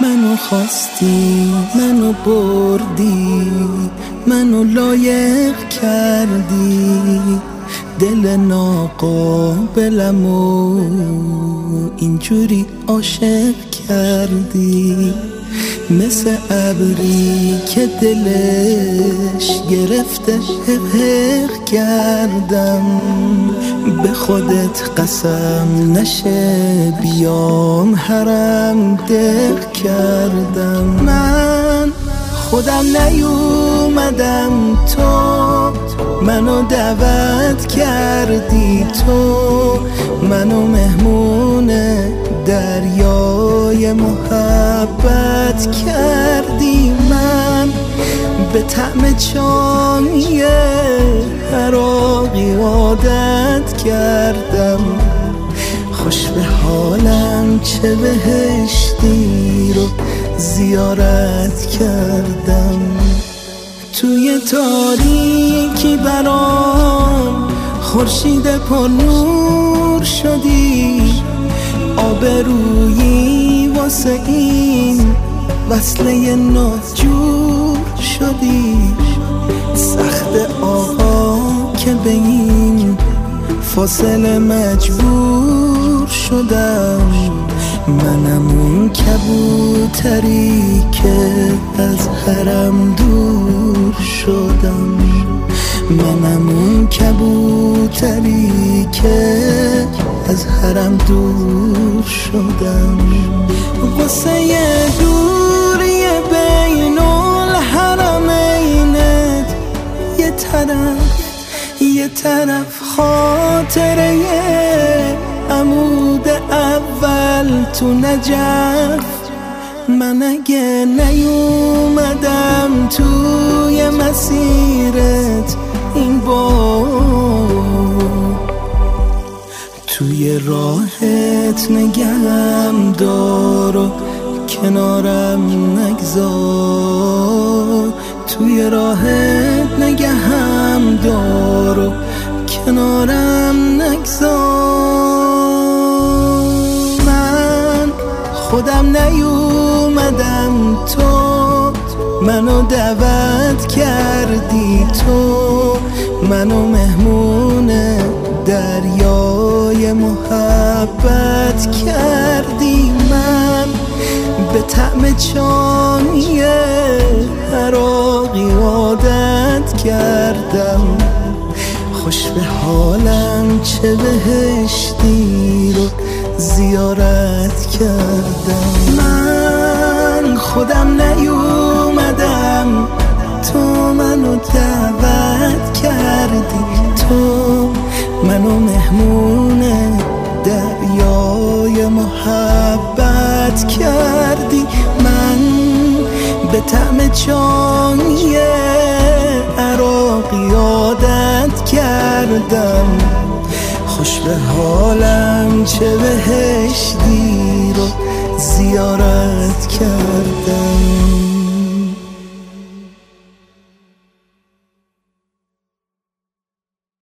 منو خواستی، منو بردی، منو لایق کردی، دل ناقابلمو اینجوری عاشق کردی. مثل ابری که دلش گرفته حق کردم، به خودت قسم نشه بیام حرم دق کردم. من خودم نیومدم، تو منو دعوت کردی، تو منو مهمون دریای محبت کردی. من به طعم چای عراقی عادت کردم، خوش به حالم چه بهشتی رو زیارت کردم. توی تاریکی برام خورشید پر نور شدی، آبرویی واسه این وصله ناجور شدی. سخت آقا که به این فاصله مجبور شدم، منم اون کبوتری که از حرم دور شدم، منم اون کبوتری که از حرم دور شدم. قصه دوری بین الحرمینت یه طرف خاطره عمود اول تو نجف. من اگه نیومدم توی مسیرت این بار، توی راهت نگهم دار و کنارم نگذار، توی راهت نگهم دار و کنارم نگذار. من خودم نیومدم، تو منو دعوت کردی، تو منو مهمون دریای محبت کردی. من به طعم چای عراقی عادت کردم، خوش به حالم چه بهشتی رو زیارت کردم. من خودم نیومدم، تو منو دعوت کردی، تو منو مهمون دریای محبت کردی. من به طعم چای عراقی عادت کردم، خوش به حالم چه بهشتی رو زیارت کردم.